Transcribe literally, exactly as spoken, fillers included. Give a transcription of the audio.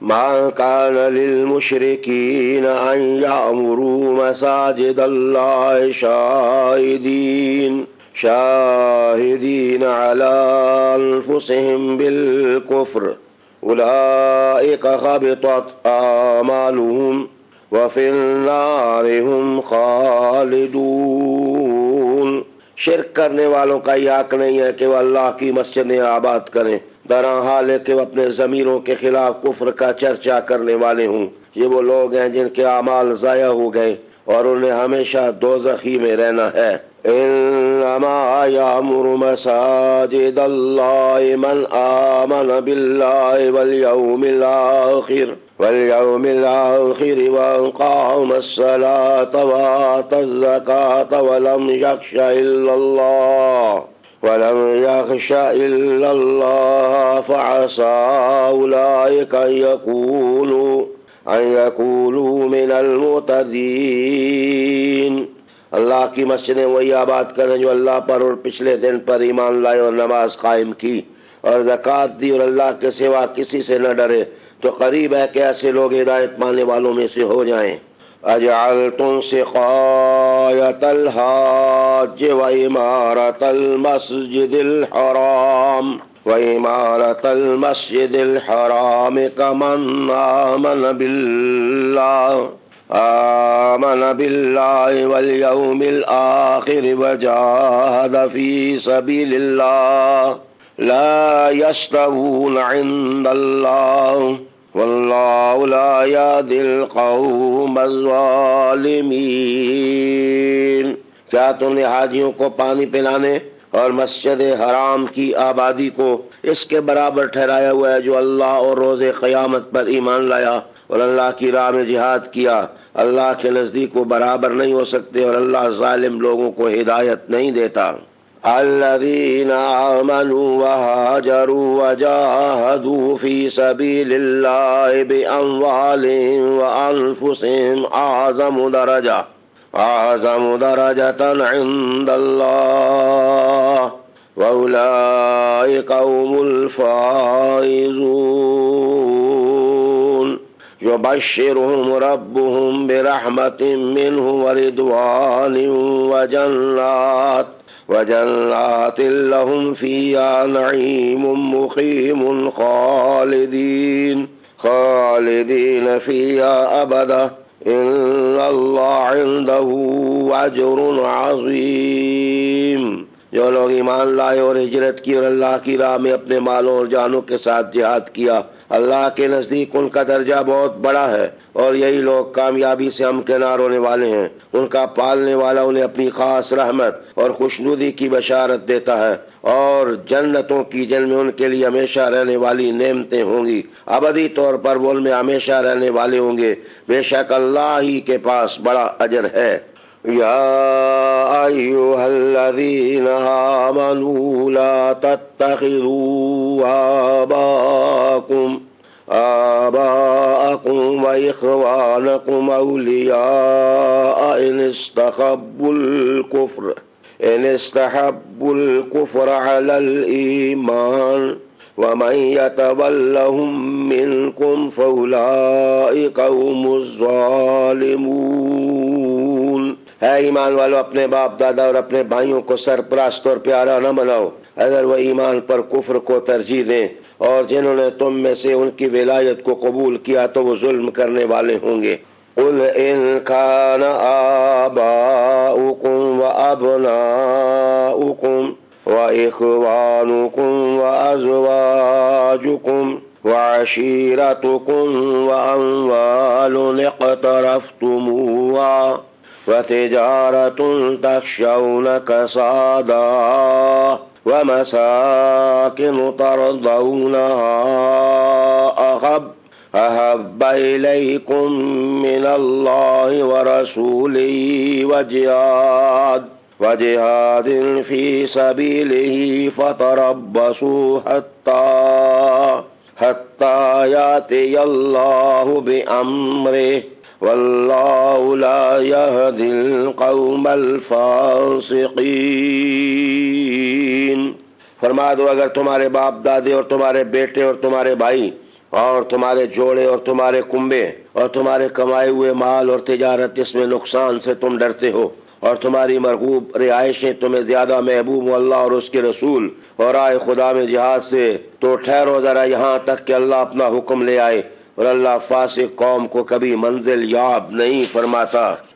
ما كان للمشركين أن يعمروا مساجد الله شاهدين شاهدين على أنفسهم بالكفر أولئك حبطت أعمالهم وفي النار هم خالدون۔ شرک کرنے والوں کا یہ حق نہیں ہے کہ وہ اللہ کی مسجدیں آباد کریں، درا حال ہے کہ وہ اپنے ضمیروں کے خلاف کفر کا چرچا کرنے والے ہوں۔ یہ وہ لوگ ہیں جن کے اعمال ضائع ہو گئے اور انہیں ہمیشہ دوزخی میں رہنا ہے۔ انما یعمر مساجد اللہ من آمن باللہ والیوم الآخر واليوم الآخر وأقام الصلاة وآتى الزكاة ولم يخش إلا الله ولم يخش إلا الله فعسى أولئك أن يكونوا أن يكونوا من المهتدين۔ اللہ کی مسجدیں وہی آباد کریں جو اللہ پر اور پچھلے دن پر ایمان لائے اور نماز قائم کی اور زکوٰۃ دی اور اللہ کے سوا کسی سے نہ ڈرے، تو قریب ہے کہ ایسے لوگ ہدایت پانے والوں میں سے ہو جائیں۔ اجعلتم سقایۃ الحاج وعمارۃ المسجد الحرام وعمارۃ المسجد الحرام کمن آمن باللہ آمن باللہ والیوم الآخر وجاہد فی سبیل اللہ لا یستوون عند اللہ واللہ لا یہدی القوم الظالمین۔ کیا تم نے حاجیوں کو پانی پلانے اور مسجد حرام کی آبادی کو اس کے برابر ٹھہرایا ہوا ہے جو اللہ اور روز قیامت پر ایمان لایا اور اللہ کی راہ میں جہاد کیا؟ اللہ کے نزدیک وہ برابر نہیں ہو سکتے اور اللہ ظالم لوگوں کو ہدایت نہیں دیتا۔ الذين آمنوا وهاجروا وجاهدوا في سبيل الله بأموالهم وأنفسهم أعظم درجة أعظم درجة عند الله وأولئك هم الفائزون۔ يبشرهم ربهم برحمة منه ورضوان وجنات وجنات لهم فيها نعيم مقيم خالدين خالدين فيها أبدا إن الله عنده أجر عظيم۔ جو لوگ ایمان لائے اور ہجرت کی اور اللہ کی راہ میں اپنے مالوں اور جانوں کے ساتھ جہاد کیا، اللہ کے نزدیک ان کا درجہ بہت بڑا ہے اور یہی لوگ کامیابی سے ہمکنار ہونے والے ہیں۔ ان کا پالنے والا انہیں اپنی خاص رحمت اور خوشنودی کی بشارت دیتا ہے اور جنتوں کی جن میں ان کے لیے ہمیشہ رہنے والی نعمتیں ہوں گی، ابدی طور پر وہ ان میں ہمیشہ رہنے والے ہوں گے۔ بے شک اللہ ہی کے پاس بڑا اجر ہے۔ یا ایھا الذین آمنوا لا تتخذوا آباءکم آباءکم وإخوانکم اولیاء ان استحبوا الکفر ان استحبوا الکفر علی الایمان ومن یتولہم منکم فاولئک هم الظالمون۔ اے ایمان والو، اپنے باپ دادا اور اپنے بھائیوں کو سرپرست اور پیارا نہ بناؤ اگر وہ ایمان پر کفر کو ترجیح دیں، اور جنہوں نے تم میں سے ان کی ولایت کو قبول کیا تو وہ ظلم کرنے والے ہوں گے۔ قل ان كان آباؤكم وأبناؤكم وإخوانكم وأزواجكم وعشيرتكم وأموال اقترفتموها وتجارة تخشون كسادها ومساكن ترضونها أحب أحب إليكم من الله ورسوله وجهاد وجهاد في سبيله فتربصوا حتى حتى يأتي الله بأمره واللہ لا یہدی القوم الفاسقین۔ فرما دو اگر تمہارے باپ دادے اور تمہارے بیٹے اور تمہارے بھائی اور تمہارے جوڑے اور تمہارے کنبے اور تمہارے کمائے ہوئے مال اور تجارت، اس میں نقصان سے تم ڈرتے ہو، اور تمہاری مرغوب رہائشیں تمہیں زیادہ محبوب اللہ اور اس کے رسول اور رائے خدا میں جہاد سے، تو ٹھہرو ذرا یہاں تک کہ اللہ اپنا حکم لے آئے، اور اللہ فاسق قوم کو کبھی منزل یاب نہیں فرماتا۔